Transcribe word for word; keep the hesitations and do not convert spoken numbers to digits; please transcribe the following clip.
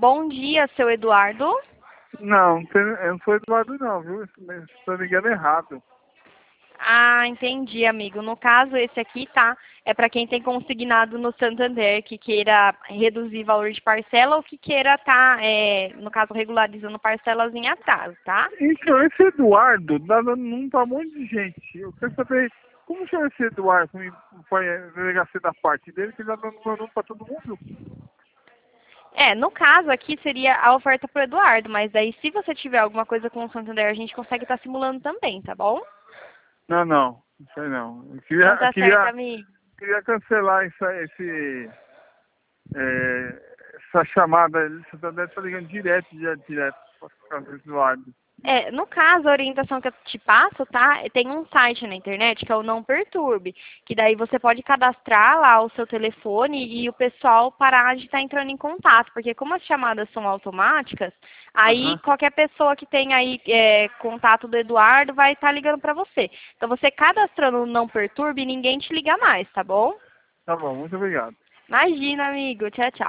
Bom dia, seu Eduardo. Não, não tem- eu não sou Eduardo não, viu? Estou ligando errado. Ah, entendi, amigo. No caso, esse aqui, tá? É para quem tem consignado no Santander, que queira reduzir valor de parcela ou que queira tá, é, no caso, regularizando parcelas em atraso, tá? Então, esse Eduardo dá num pra um monte de gente. Eu quero saber como chama esse Eduardo, como foi a delegacia da parte dele, que ele dá dando nome pra todo mundo. É, no caso aqui seria a oferta pro Eduardo, mas daí se você tiver alguma coisa com o Santander, a gente consegue estar simulando também, tá bom? Não, não, não sei não. Eu queria, Então eu tá certo, queria, amigo. queria cancelar essa, esse, é, essa chamada. Você deve estar ligando direto, direto, direto, por causa desse Eduardo. É, no caso, a orientação que eu te passo, tá? Tem um site na internet que é o Não Perturbe, que daí você pode cadastrar lá o seu telefone e o pessoal parar de estar entrando em contato, porque como as chamadas são automáticas, aí Aham. qualquer pessoa que tem aí é, contato do Eduardo vai estar ligando para você. Então você cadastrando o Não Perturbe, ninguém te liga mais, tá bom? Tá bom, muito obrigado. Imagina, amigo. Tchau, tchau.